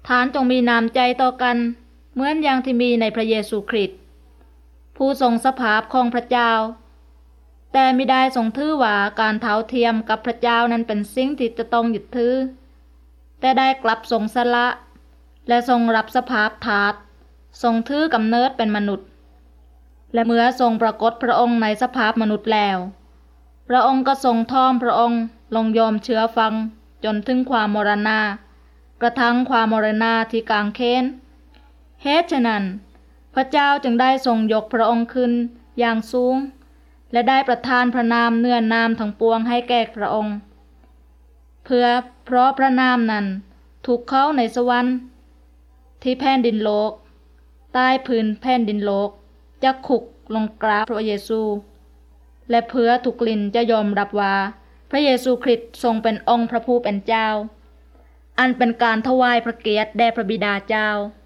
ท่านจงมีน้ำใจต่อกันเหมือนอย่างที่มีในพระเยซูคริสต์ผู้ทรงสภาพของพระเจ้าแต่มิได้ทรงถือว่าการเท่าเทียมกับพระเจ้านั้นเป็นสิ่งที่จะต้องยึดถือแต่ได้กลับทรงสละและทรงรับสภาพทาสทรงถือกำเนิดเป็นมนุษย์และเมื่อทรงปรากฏพระองค์ในสภาพมนุษย์แล้วพระองค์ก็ทรงท่อมพระองค์ลงยอมเชื่อฟังจนถึงความมรณากระทั่งความมรณาที่กางเขนเหตุฉะนั้นพระเจ้าจึงได้ทรงยกพระองค์ขึ้นอย่างสูงและได้ประทานพระนามเหนือนามทั้งปวงให้แก่พระองค์เพราะพระนามนั้นถูกเข้าในสวรรค์ที่แผ่นดินโลกใต้พื้นแผ่นดินโลกจะขุกลงกราบพระเยซูและเพื่อทุกลิ้นจะยอมรับว่าพระเยซูคริสต์ทรงเป็นองค์พระผู้เป็นเจ้าอันเป็นการถวายพระเกียรติแด่พระบิดาเจ้า